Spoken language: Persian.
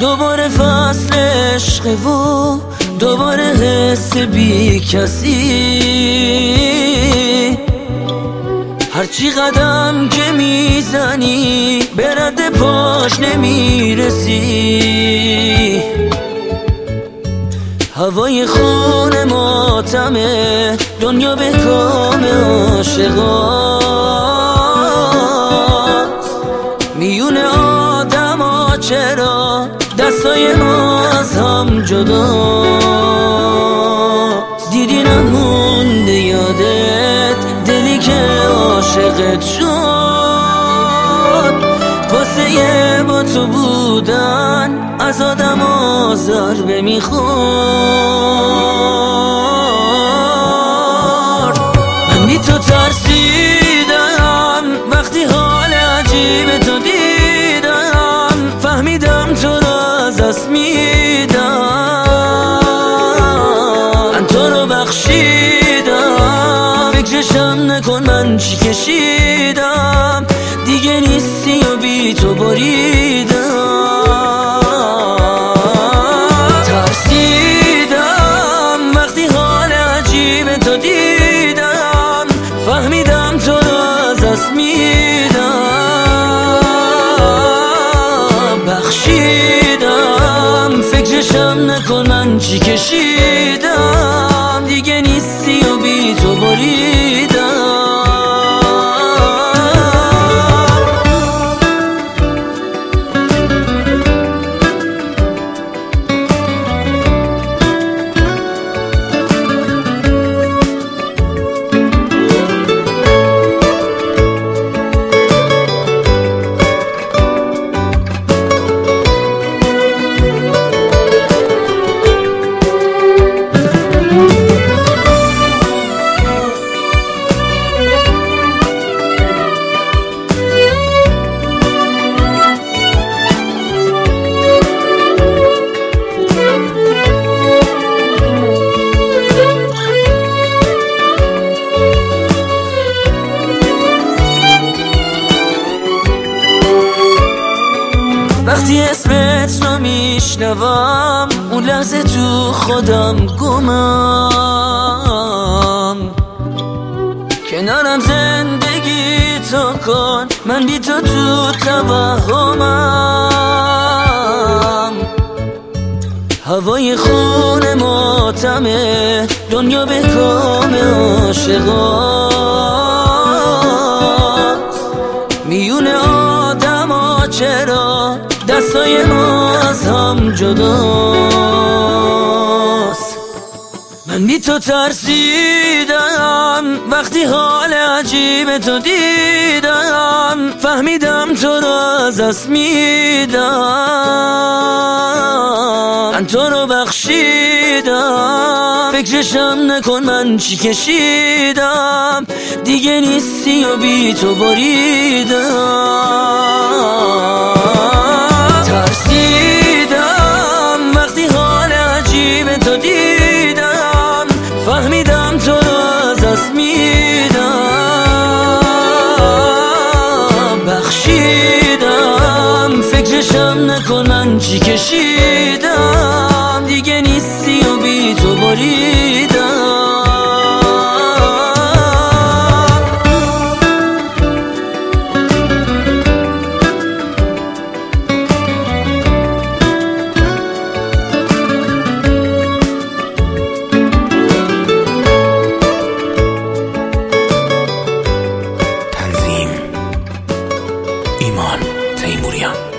دوباره فصل عشق و دوباره حس بی کسی. هرچی قدم که میزنی به رد پاش نمیرسی. هوای خون ماتمه، دنیا به کام عاشقاست. میون آدم ها چرا دستای ما از هم جداست؟ دیدی نمونده یادت دلی که عاشقت شد. واسه با تو بودن از آدم ها ضربه میخورد. من بی تو ترسیدم وقتی حال عجیب تو دیدم. فهمیدم تو را از دست میدم. من تو رو بخشیدم، فکرشم نکن من چی کشیدم. دیگه نیستی و بی تو بریدم. ترسیدم وقتی حال عجیب تو دیدم. فهمیدم تو رو از دست میدم. بخشیدم، فکرشم نکن من چی کشیدم. دیگه نیستی و بی تو بریدم. وقتی اسمت رو میشنوم اون لحظه تو خودم گمم. کنارم زندگی تو کن، من بی تو توهمم. هوای خون ماتمه، دنیا به کام عاشقاست. میون آدم ها چرا دستای ما از هم جداست؟ من بی تو ترسیدم وقتی حال عجیب تو دیدم. فهمیدم تو رو از دست میدم. من تو رو بخشیدم، فکرشم نکن من چی کشیدم. دیگه نیستی و بی تو بریدم. ترسیدم وقتی حال عجیب تو دیدم. فهمیدم تو رو از دست میدم. بخشیدم، فکرشم نکن من چی کشیدم. دیگه نیستی و بی تو بریدم. ایمان تیموریان.